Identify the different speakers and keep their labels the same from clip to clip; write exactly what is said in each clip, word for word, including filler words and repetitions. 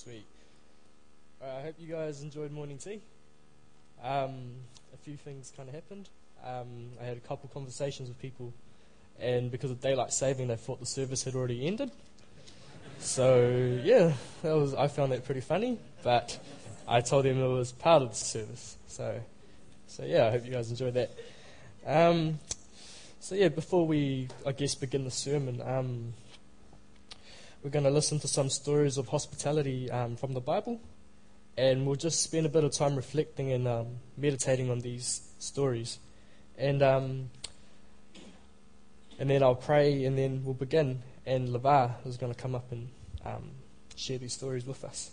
Speaker 1: Sweet. Alright, I hope you guys enjoyed morning tea. Um, a few things kind of happened. Um, I had a couple conversations with people, and because of daylight saving, they thought the service had already ended. So yeah, that was I found that pretty funny, but I told them it was part of the service. So, so yeah, I hope you guys enjoyed that. Um, so yeah, before we, I guess, begin the sermon, um, we're going to listen to some stories of hospitality um, from the Bible, and we'll just spend a bit of time reflecting and um, meditating on these stories, and um, and then I'll pray, and then we'll begin. And Lavar is going to come up and um, share these stories with us.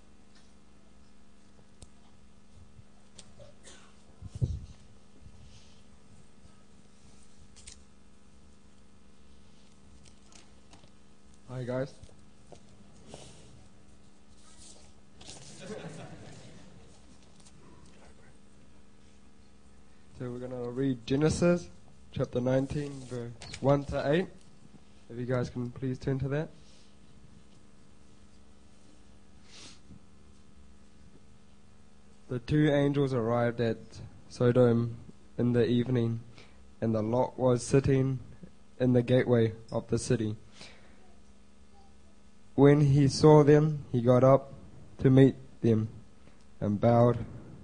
Speaker 2: Hi guys. So we're going to read Genesis chapter nineteen verse one to eight. If you guys can please turn to that. The two angels arrived at Sodom in the evening, and the Lot was sitting in the gateway of the city. When he saw them, he got up to meet them and bowed,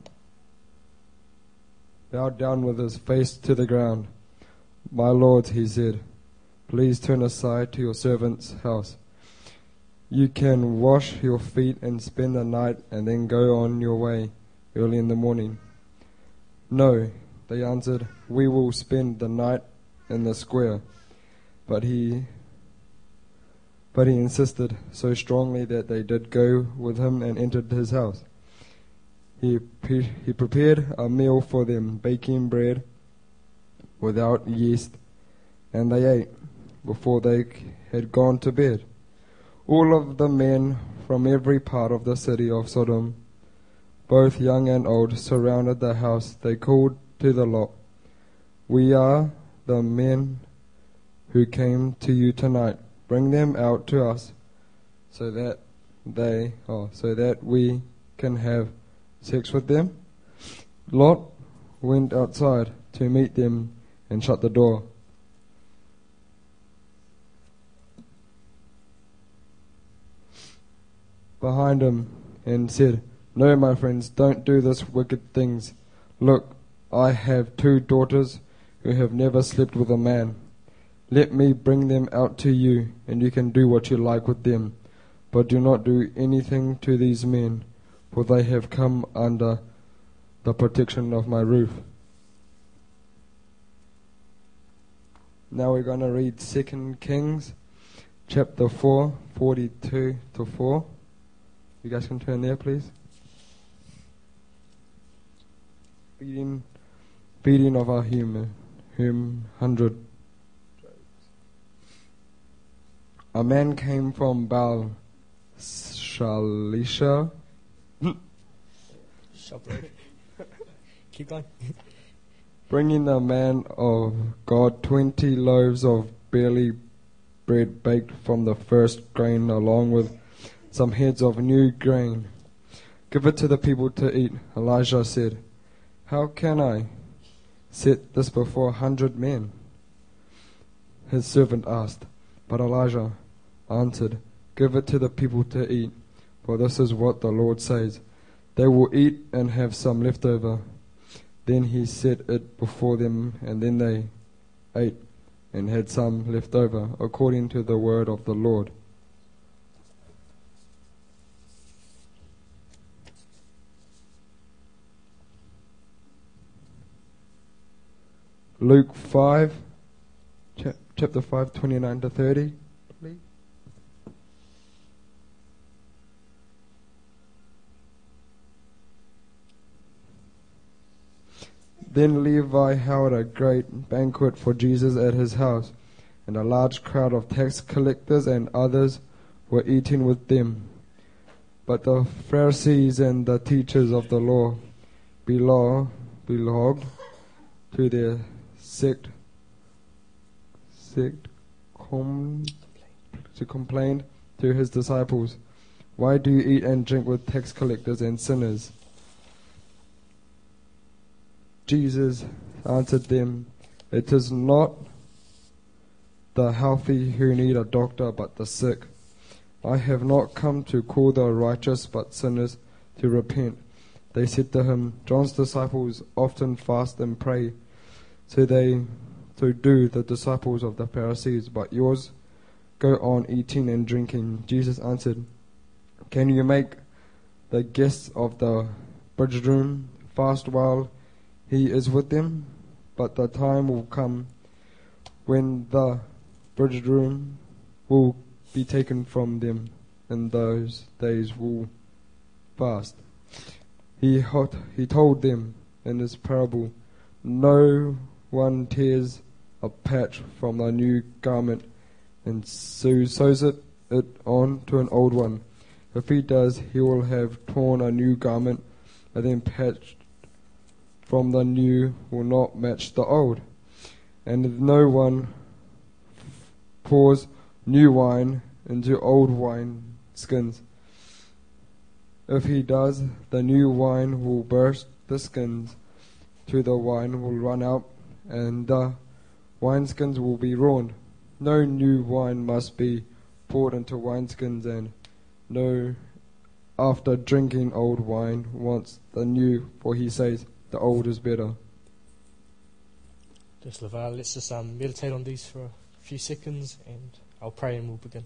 Speaker 2: bowed down with his face to the ground. "My lords," he said, "please turn aside to your servant's house. You can wash your feet and spend the night and then go on your way early in the morning." "No," they answered, "we will spend the night in the square." But he but he insisted so strongly that they did go with him and entered his house. He pre- he prepared a meal for them, baking bread without yeast, and they ate before they had gone to bed. All of the men from every part of the city of Sodom, both young and old, surrounded the house. They called to the Lot, "We are the men who came to you tonight. Bring them out to us, so that they, oh, so that we can have sex with them." Lot went outside to meet them and shut the door. behind him and said, "No, my friends, don't do this wicked things. Look, I have two daughters who have never slept with a man. Let me bring them out to you, and you can do what you like with them. But do not do anything to these men, for they have come under the protection of my roof." Now we're going to read Second Kings chapter four, forty-two to four. You guys can turn there, please. Beating, beating of our human, whom hundred. A man came from Baal Shalisha.
Speaker 1: Keep going.
Speaker 2: Bringing the man of God twenty loaves of barley bread baked from the first grain, along with some heads of new grain. "Give it to the people to eat," Elijah said. "How can I set this before a hundred men?" his servant asked. But Elijah answered, "Give it to the people to eat, for this is what the Lord says. They will eat and have some left over." Then he set it before them, and then they ate and had some left over, according to the word of the Lord. Luke five, cha- chapter five, twenty-nine to thirty, please. Then Levi held a great banquet for Jesus at his house, and a large crowd of tax collectors and others were eating with them. But the Pharisees and the teachers of the law belong, belonged to their sect, sect com, to complain to his disciples, Why do you eat and drink with tax collectors and sinners?" Jesus answered them, "It is not the healthy who need a doctor, but the sick. I have not come to call the righteous, but sinners to repent." They said to him, "John's disciples often fast and pray, so they so do the disciples of the Pharisees, but yours go on eating and drinking." Jesus answered, "Can you make the guests of the bridegroom fast while he is with them? But the time will come when the bridegroom will be taken from them. In those days will fast." He hot, he told them in this parable, "No one tears a patch from a new garment and so sews it, it on to an old one. If he does, he will have torn a new garment, and then patched from the new will not match the old. And no one pours new wine into old wine skins. If he does, the new wine will burst the skins, till the wine will run out, and the wineskins will be ruined. No new wine must be poured into wineskins, and no, after drinking old wine, wants the new, for he says, the old is better."
Speaker 1: Just Laval, let's just um, meditate on these for a few seconds, and I'll pray and we'll begin.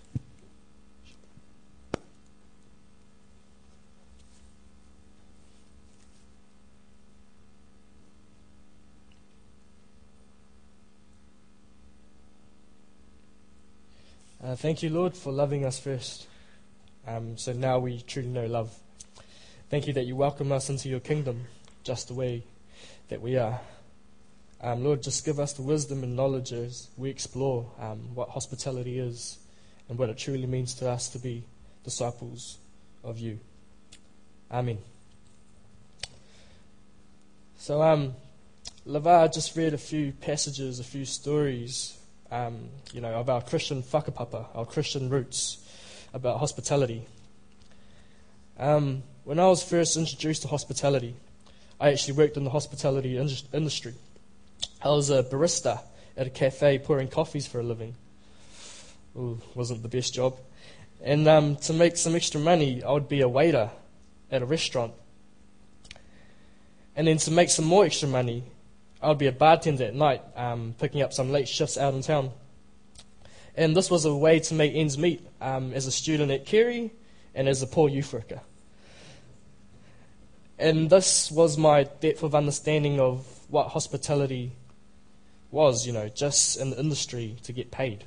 Speaker 1: Uh, thank you, Lord, for loving us first. Um, so now we truly know love. Thank you that you welcome us into your kingdom just the way that we are. Um, Lord, just give us the wisdom and knowledge as we explore um, what hospitality is and what it truly means to us to be disciples of you. Amen. So, um, Lavar just read a few passages, a few stories, um, you know, of our Christian whakapapa, our Christian roots, about hospitality. Um, when I was first introduced to hospitality, I actually worked in the hospitality in- industry. I was a barista at a cafe pouring coffees for a living. Ooh, wasn't the best job. And um, to make some extra money, I would be a waiter at a restaurant. And then to make some more extra money, I would be a bartender at night, um, picking up some late shifts out in town. And this was a way to make ends meet um, as a student at Kerry and as a poor youth worker. And this was my depth of understanding of what hospitality was, you know, just in the industry to get paid.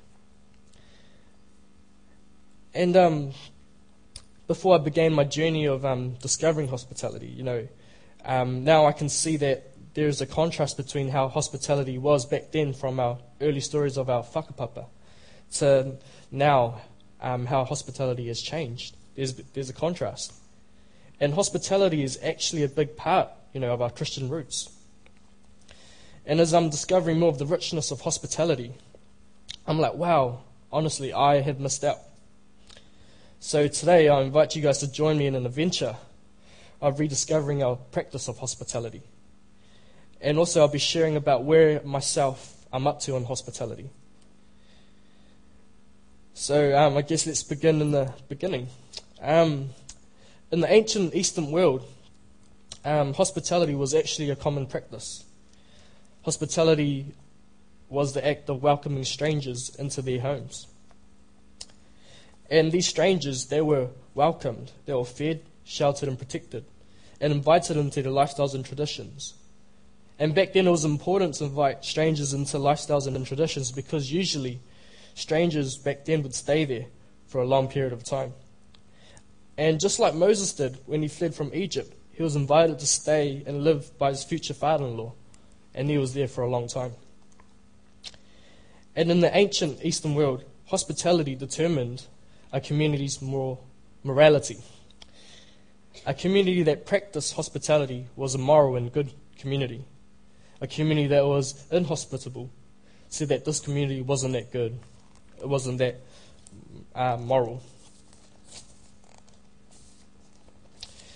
Speaker 1: And um, before I began my journey of um, discovering hospitality, you know, um, now I can see that there is a contrast between how hospitality was back then from our early stories of our whakapapa to now um, how hospitality has changed. There's, there's a contrast. And hospitality is actually a big part, you know, of our Christian roots. And as I'm discovering more of the richness of hospitality, I'm like, wow, honestly, I had missed out. So today I invite you guys to join me in an adventure of rediscovering our practice of hospitality. And also I'll be sharing about where myself I'm up to in hospitality. So um, I guess let's begin in the beginning. Um, in the ancient Eastern world, um, hospitality was actually a common practice. Hospitality was the act of welcoming strangers into their homes. And these strangers, they were welcomed, they were fed, sheltered and protected, and invited into their lifestyles and traditions. And back then it was important to invite strangers into lifestyles and traditions because usually strangers back then would stay there for a long period of time. And just like Moses did when he fled from Egypt, he was invited to stay and live by his future father-in-law, and he was there for a long time. And in the ancient Eastern world, hospitality determined a community's moral morality. A community that practiced hospitality was a moral and good community. A community that was inhospitable said that this community wasn't that good. It wasn't that uh, moral.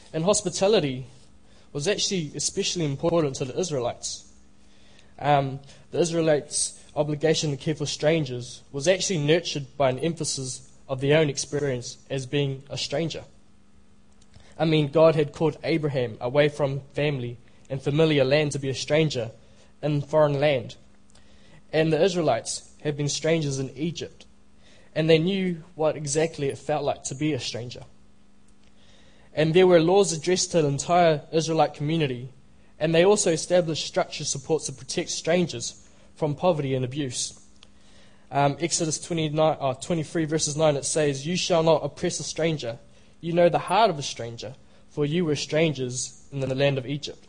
Speaker 1: And hospitality was actually especially important to the Israelites. Um, the Israelites' obligation to care for strangers was actually nurtured by an emphasis of their own experience as being a stranger. I mean, God had called Abraham away from family and familiar land to be a stranger in foreign land. And the Israelites had been strangers in Egypt, and they knew what exactly it felt like to be a stranger. And there were laws addressed to the entire Israelite community, and they also established structured supports to protect strangers from poverty and abuse. Um, Exodus twenty-nine, oh, twenty-three verses nine, it says, "You shall not oppress a stranger. You know the heart of a stranger, for you were strangers in the land of Egypt."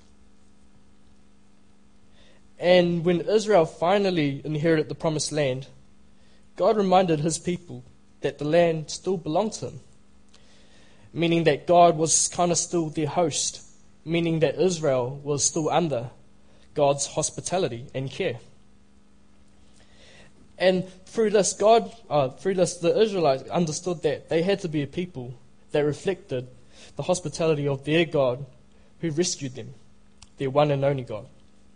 Speaker 1: And when Israel finally inherited the promised land, God reminded his people that the land still belonged to him, meaning that God was kind of still their host, meaning that Israel was still under God's hospitality and care. And through this, God, uh, through this, the Israelites understood that they had to be a people that reflected the hospitality of their God who rescued them, their one and only God.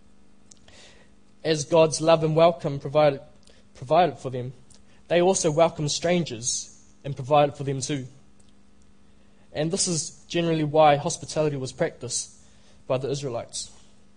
Speaker 1: As God's love and welcome provided, provided for them, they also welcomed strangers and provided for them too. And this is generally why hospitality was practiced by the Israelites.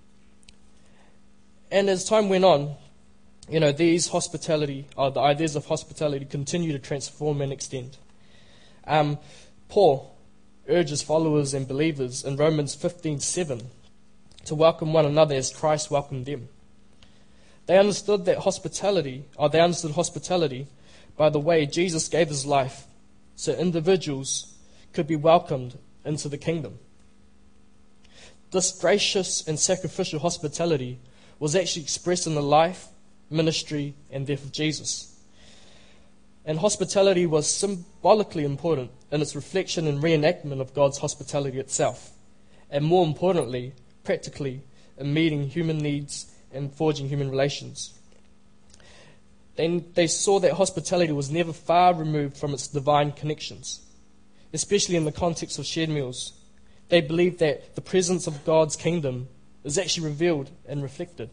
Speaker 1: And as time went on, you know, these hospitality, or the ideas of hospitality continue to transform and extend. Um, Paul urges followers and believers in Romans fifteen seven to welcome one another as Christ welcomed them. They understood that hospitality, or they understood hospitality by the way Jesus gave his life, so individuals could be welcomed into the kingdom. This gracious and sacrificial hospitality was actually expressed in the life, ministry, and death of Jesus. And hospitality was symbolically important in its reflection and reenactment of God's hospitality itself, and more importantly, practically, in meeting human needs and forging human relations. They, they saw that hospitality was never far removed from its divine connections, especially in the context of shared meals. They believed that the presence of God's kingdom is actually revealed and reflected.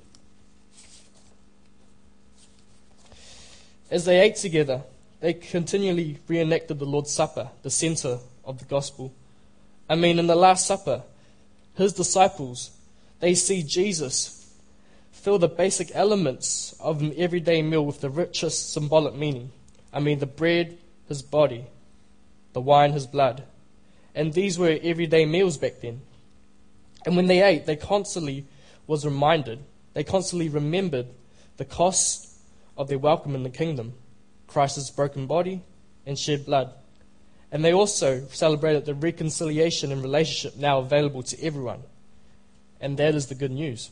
Speaker 1: As they ate together, they continually reenacted the Lord's Supper, the center of the gospel. I mean, in the Last Supper, his disciples, they see Jesus fill the basic elements of an everyday meal with the richest symbolic meaning. I mean, the bread, his body, the wine, his blood. And these were everyday meals back then. And when they ate, they constantly was reminded, they constantly remembered the cost of their welcome in the kingdom, Christ's broken body and shed blood. And they also celebrated the reconciliation and relationship now available to everyone. And that is the good news.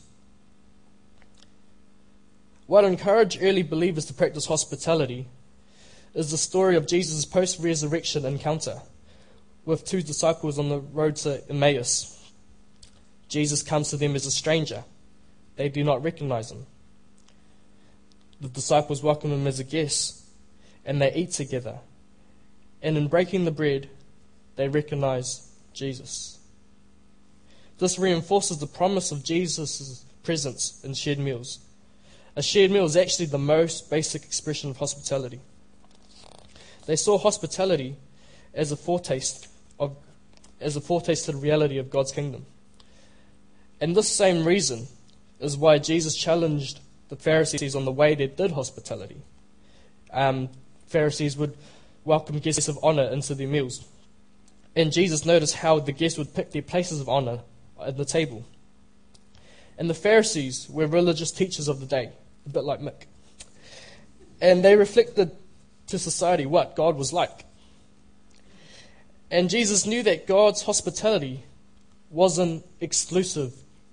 Speaker 1: What encouraged early believers to practice hospitality is the story of Jesus' post-resurrection encounter with two disciples on the road to Emmaus. Jesus comes to them as a stranger. They do not recognize him. The disciples welcome him as a guest, and they eat together. And in breaking the bread, they recognize Jesus. This reinforces the promise of Jesus' presence in shared meals. A shared meal is actually the most basic expression of hospitality. They saw hospitality as a foretaste of, as a foretaste to the reality of God's kingdom. And this same reason is why Jesus challenged the Pharisees on the way they did hospitality. Um, Pharisees would welcome guests of honor into their meals. And Jesus noticed how the guests would pick their places of honor at the table. And the Pharisees were religious teachers of the day, a bit like Mick. And they reflected to society what God was like. And Jesus knew that God's hospitality wasn't exclusive.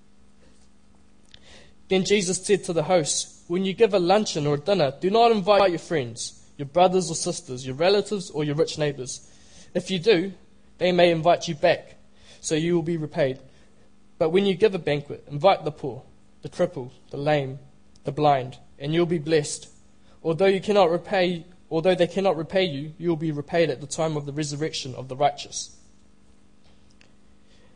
Speaker 1: Then Jesus said to the host, "When you give a luncheon or a dinner, do not invite your friends, your brothers or sisters, your relatives or your rich neighbors. If you do, they may invite you back, so you will be repaid. But when you give a banquet, invite the poor, the crippled, the lame, the blind, and you'll be blessed. Although you cannot repay, although they cannot repay you, you will be repaid at the time of the resurrection of the righteous."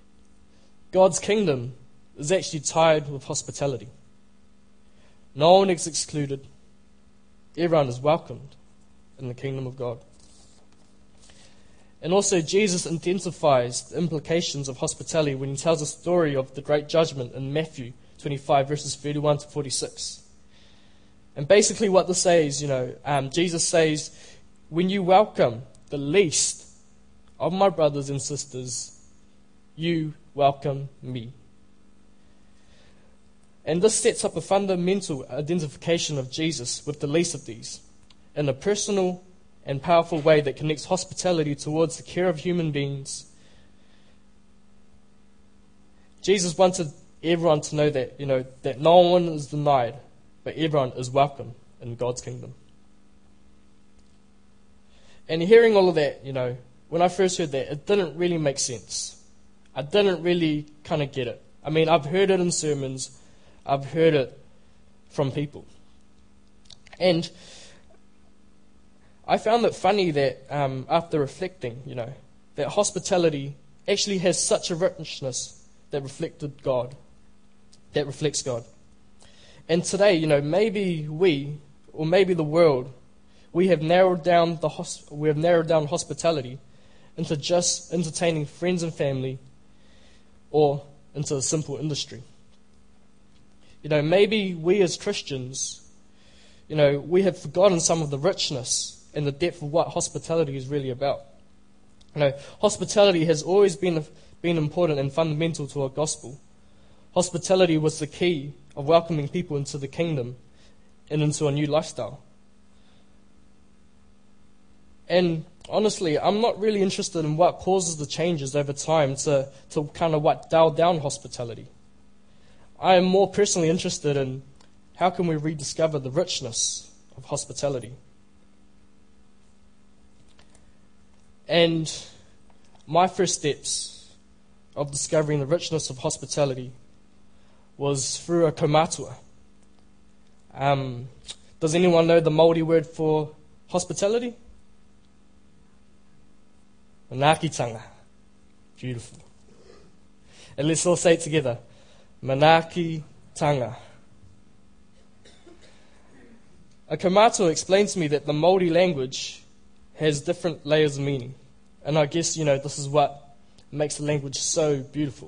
Speaker 1: God's kingdom is actually tied with hospitality. No one is excluded. Everyone is welcomed in the kingdom of God. And also Jesus identifies the implications of hospitality when he tells the story of the great judgment in Matthew twenty-five, verses thirty-one to forty-six. And basically what this says, you know, um, Jesus says, when you welcome the least of my brothers and sisters, you welcome me. And this sets up a fundamental identification of Jesus with the least of these in a personal and powerful way that connects hospitality towards the care of human beings. Jesus wanted everyone to know that, you know, that no one is denied, but everyone is welcome in God's kingdom. And hearing all of that, you know, when I first heard that, it didn't really make sense. I didn't really kind of get it. I mean, I've heard it in sermons. I've heard it from people. And I found it funny that um, after reflecting, you know, that hospitality actually has such a richness that reflected God, that reflects God. And today, you know, maybe we, or maybe the world, we have narrowed down the hosp- we have narrowed down hospitality into just entertaining friends and family, or into a simple industry. You know, maybe we as Christians, you know, we have forgotten some of the richness and the depth of what hospitality is really about. You know, hospitality has always been been important and fundamental to our gospel. Hospitality was the key of welcoming people into the kingdom and into a new lifestyle. And honestly, I'm not really interested in what causes the changes over time to, to kind of what dial down hospitality. I am more personally interested in how can we rediscover the richness of hospitality. And my first steps of discovering the richness of hospitality was through a kaumatua. Um, does anyone know the Māori word for hospitality? Manaakitanga. Beautiful. And let's all say it together. Manaakitanga. A kaumatua explained to me that the Māori language has different layers of meaning. And I guess, you know, this is what makes the language so beautiful.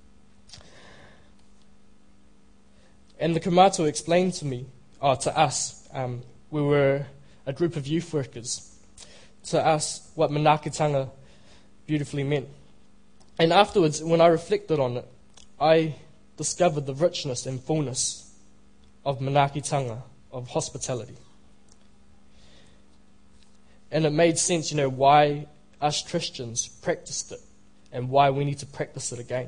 Speaker 1: And the kaumatua explained to me, or to us, um, we were a group of youth workers, to us what manaakitanga beautifully meant. And afterwards, when I reflected on it, I discovered the richness and fullness of manaakitanga, of hospitality. And it made sense, you know, why us Christians practiced it and why we need to practice it again.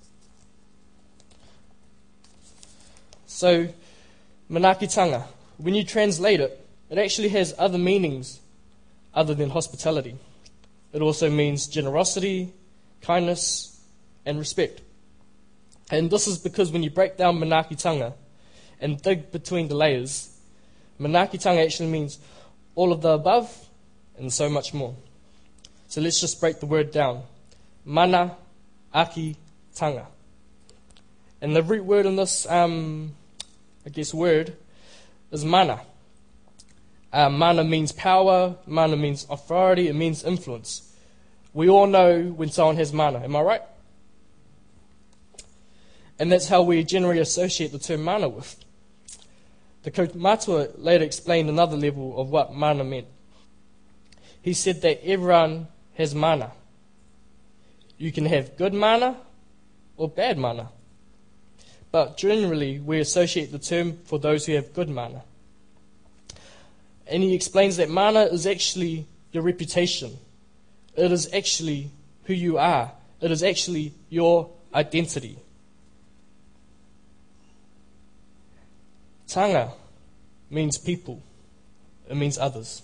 Speaker 1: So, manaakitanga, when you translate it, it actually has other meanings other than hospitality. It also means generosity, kindness, and respect. And this is because when you break down manaakitanga and dig between the layers, manaakitanga actually means all of the above and so much more. So let's just break the word down. Mana, aki, tanga. And the root word in this, um, I guess, word is mana. Uh, mana means power, mana means authority, it means influence. We all know when someone has mana, am I right? And that's how we generally associate the term mana with. The kaumatua later explained another level of what mana meant. He said that everyone has mana. You can have good mana or bad mana. But generally, we associate the term for those who have good mana. And he explains that mana is actually your reputation. It is actually who you are. It is actually your identity. Tanga means people. It means others.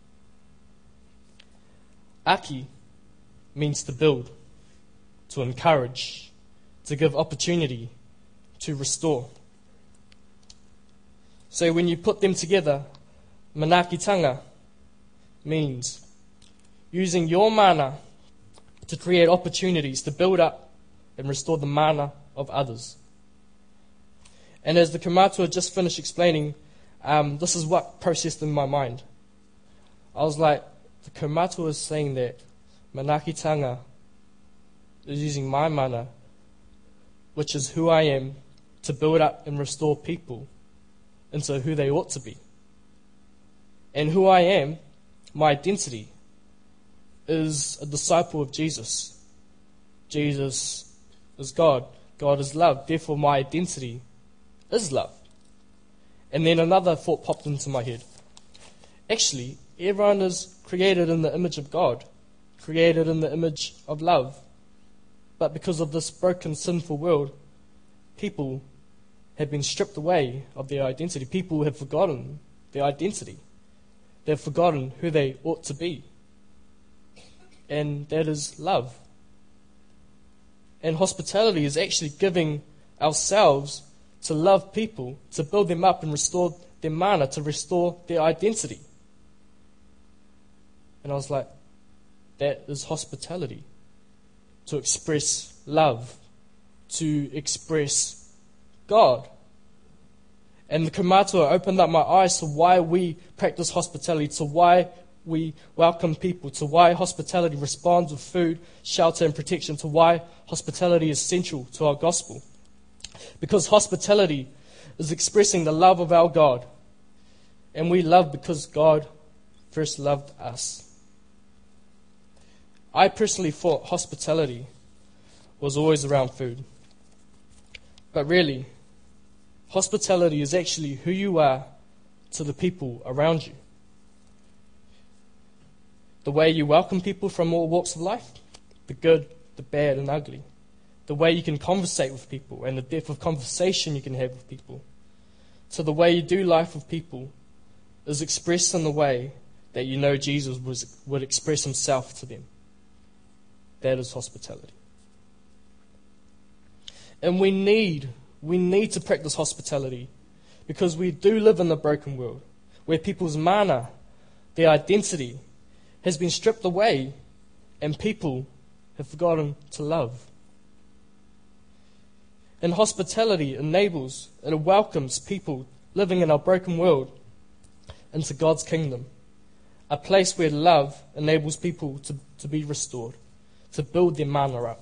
Speaker 1: Aki means to build, to encourage, to give opportunity, to restore. So when you put them together, manaakitanga means using your mana to create opportunities to build up, and restore the mana of others. And as the kaumātua just finished explaining, um, this is what processed in my mind. I was like, the kaumātua is saying that Manakitanga is using my mana, which is who I am, to build up and restore people into who they ought to be. And who I am, my identity, is a disciple of Jesus. Jesus is God. God is love. Therefore, my identity is love. And then another thought popped into my head. Actually, everyone is created in the image of God, created in the image of love. But because of this broken, sinful world, people have been stripped away of their identity. People have forgotten their identity. They've forgotten who they ought to be. And that is love. And hospitality is actually giving ourselves to love people, to build them up and restore their mana, to restore their identity. And I was like, that is hospitality. To express love, to express God. And the kaumātua opened up my eyes to why we practice hospitality, to why we welcome people, to why hospitality responds with food, shelter, and protection, to why hospitality is central to our gospel. Because hospitality is expressing the love of our God. And we love because God first loved us. I personally thought hospitality was always around food. But really, hospitality is actually who you are to the people around you. The way you welcome people from all walks of life, the good, the bad, and ugly. The way you can conversate with people and the depth of conversation you can have with people. So the way you do life with people is expressed in the way that you know Jesus was, would express himself to them. That is hospitality. And we need, we need to practice hospitality because we do live in a broken world where people's mana, their identity, has been stripped away and people have forgotten to love. And hospitality enables and it welcomes people living in our broken world into God's kingdom, a place where love enables people to, to be restored, to build their mana up.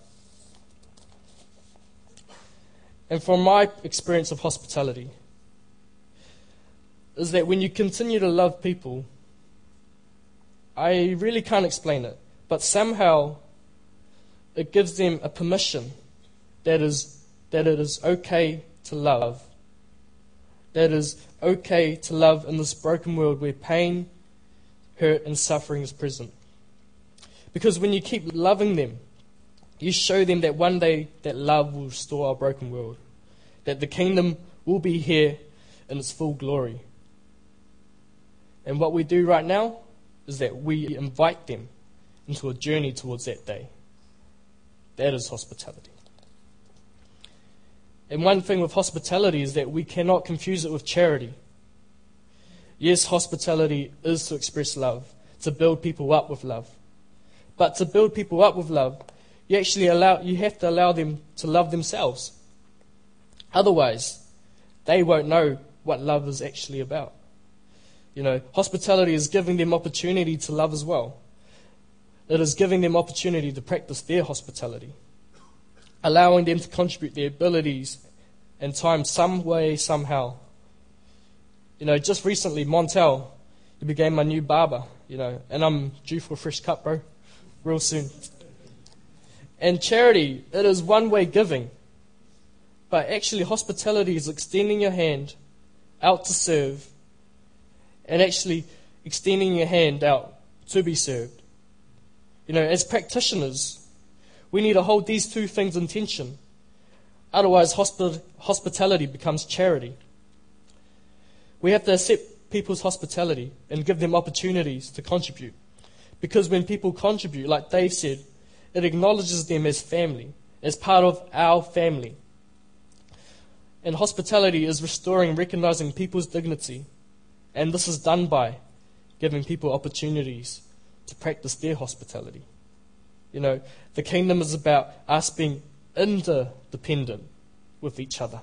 Speaker 1: And from my experience of hospitality, is that when you continue to love people, I really can't explain it, but somehow it gives them a permission that is that it is okay to love. That it is okay to love in this broken world where pain, hurt, and suffering is present. Because when you keep loving them, you show them that one day that love will restore our broken world. That the kingdom will be here in its full glory. And what we do right now is that we invite them into a journey towards that day. That is hospitality. And one thing with hospitality is that we cannot confuse it with charity. Yes, hospitality is to express love, to build people up with love. But to build people up with love, you actually allow you have to allow them to love themselves. Otherwise, they won't know what love is actually about. You know, hospitality is giving them opportunity to love as well. It is giving them opportunity to practice their hospitality, allowing them to contribute their abilities and time some way, somehow. You know, just recently, Montel, he became my new barber, you know, and I'm due for a fresh cut, bro, real soon. And charity, it is one-way giving. But actually, hospitality is extending your hand out to serve and actually extending your hand out to be served. You know, as practitioners, we need to hold these two things in tension. Otherwise, hospi- hospitality becomes charity. We have to accept people's hospitality and give them opportunities to contribute. Because when people contribute, like Dave said, it acknowledges them as family, as part of our family. And hospitality is restoring, recognizing people's dignity. And this is done by giving people opportunities to practice their hospitality. You know, the kingdom is about us being interdependent with each other.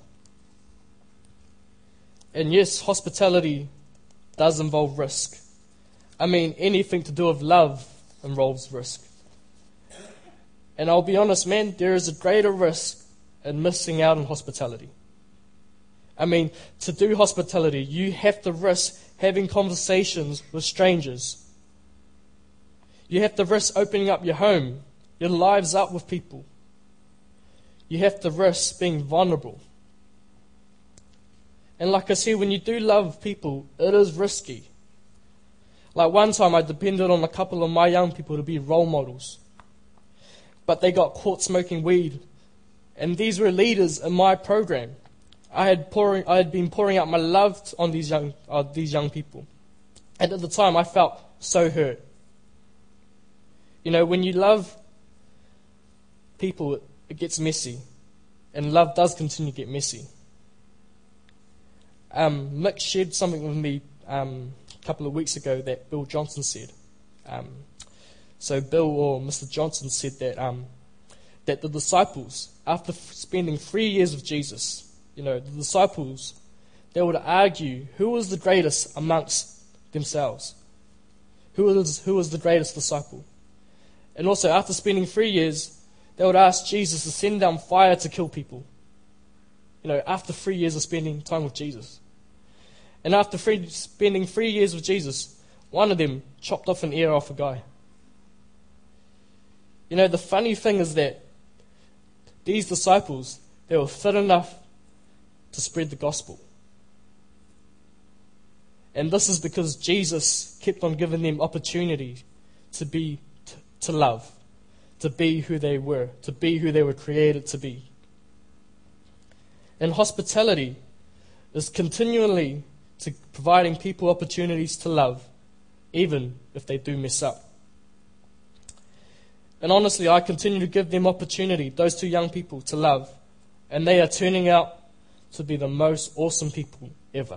Speaker 1: And yes, hospitality does involve risk. I mean, anything to do with love involves risk. And I'll be honest, man, there is a greater risk in missing out on hospitality. I mean, to do hospitality, you have to risk having conversations with strangers. You have to risk opening up your home, your lives up with people. You have to risk being vulnerable. And like I said, when you do love people, it is risky. Like one time I depended on a couple of my young people to be role models. But they got caught smoking weed. And these were leaders in my program. I had pouring, I had been pouring out my love on these young, uh, these young people. And at the time I felt so hurt. You know, when you love people, it gets messy. And love does continue to get messy. Um, Mick shared something with me um, a couple of weeks ago that Bill Johnson said. Um, so Bill, or Mister Johnson, said that um, that the disciples, after f- spending three years with Jesus, you know, the disciples, they would argue who was the greatest amongst themselves. Who was, who was the greatest disciple? And also, after spending three years, they would ask Jesus to send down fire to kill people. You know, after three years of spending time with Jesus. And after three, spending three years with Jesus, one of them chopped off an ear off a guy. You know, the funny thing is that these disciples, they were fit enough to spread the gospel. And this is because Jesus kept on giving them opportunity to be, to, to love, to be who they were, to be who they were created to be. And hospitality is continually to providing people opportunities to love, even if they do mess up. And honestly, I continue to give them opportunity, those two young people, to love. And they are turning out to be the most awesome people ever.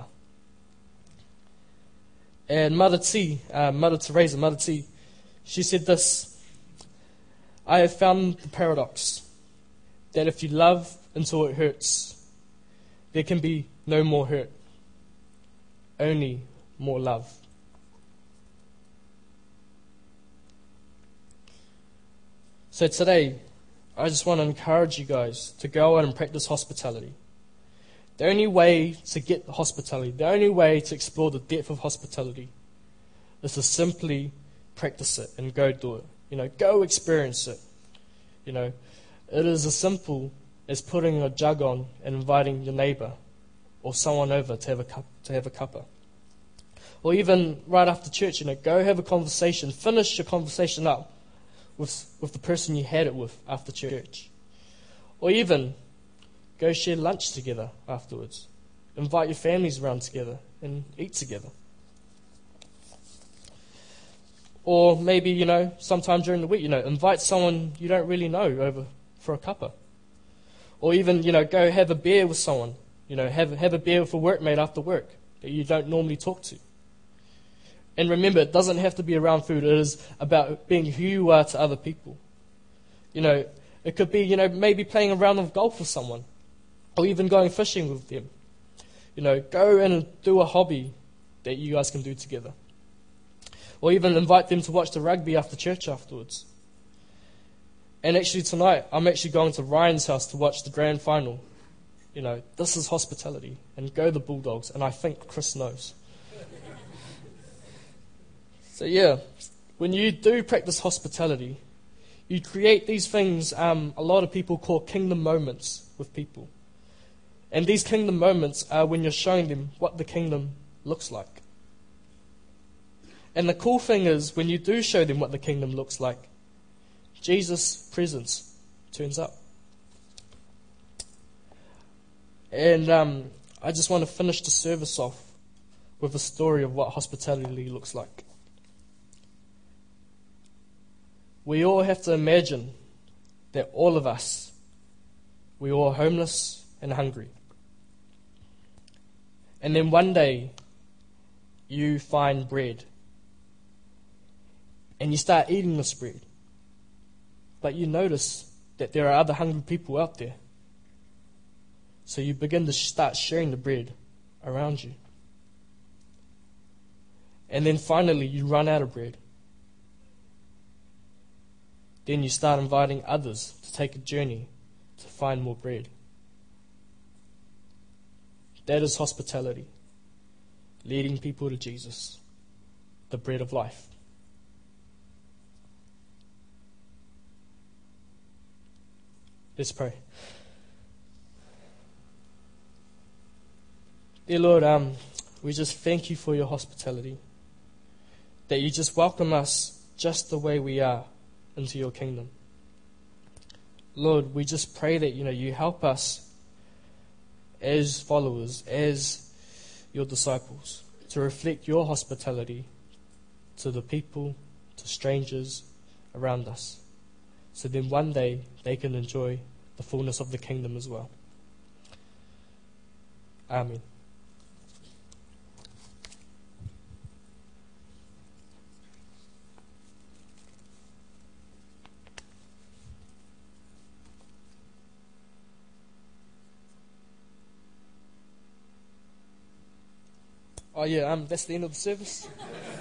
Speaker 1: And Mother T, uh, Mother Teresa, Mother T, she said this: I have found the paradox that if you love until it hurts, there can be no more hurt, only more love. So today, I just want to encourage you guys to go out and practice hospitality. The only way to get the hospitality, the only way to explore the depth of hospitality is to simply practice it and go do it. You know, go experience it. You know, it is as simple as putting a jug on and inviting your neighbour or someone over to have a cup, to have a cuppa. Or even right after church, you know, go have a conversation, finish your conversation up with with the person you had it with after church. Or even go share lunch together afterwards. Invite your families around together and eat together. Or maybe, you know, sometime during the week, you know, invite someone you don't really know over for a cuppa. Or even, you know, go have a beer with someone. You know, have, have a beer with a workmate after work that you don't normally talk to. And remember, it doesn't have to be around food. It is about being who you are to other people. You know, it could be, you know, maybe playing a round of golf with someone. Or even going fishing with them. You know, go and do a hobby that you guys can do together. Or even invite them to watch the rugby after church afterwards. And actually tonight, I'm actually going to Ryan's house to watch the grand final. You know, this is hospitality. And go the Bulldogs. And I think Chris knows. So yeah, when you do practice hospitality, you create these things um, a lot of people call kingdom moments with people. And these kingdom moments are when you're showing them what the kingdom looks like. And the cool thing is, when you do show them what the kingdom looks like, Jesus' presence turns up. And um, I just want to finish the service off with a story of what hospitality looks like. We all have to imagine that all of us, we all are homeless and hungry. And then one day, you find bread. And you start eating this bread. But you notice that there are other hungry people out there. So you begin to start sharing the bread around you. And then finally you run out of bread. Then you start inviting others to take a journey to find more bread. That is hospitality, leading people to Jesus, the bread of life. Let's pray. Dear Lord, um, we just thank you for your hospitality, that you just welcome us just the way we are into your kingdom. Lord, we just pray that, you know, you help us as followers, as your disciples, to reflect your hospitality to the people, to strangers around us. So then one day they can enjoy the fullness of the kingdom as well. Amen. Oh yeah, um, that's the end of the service.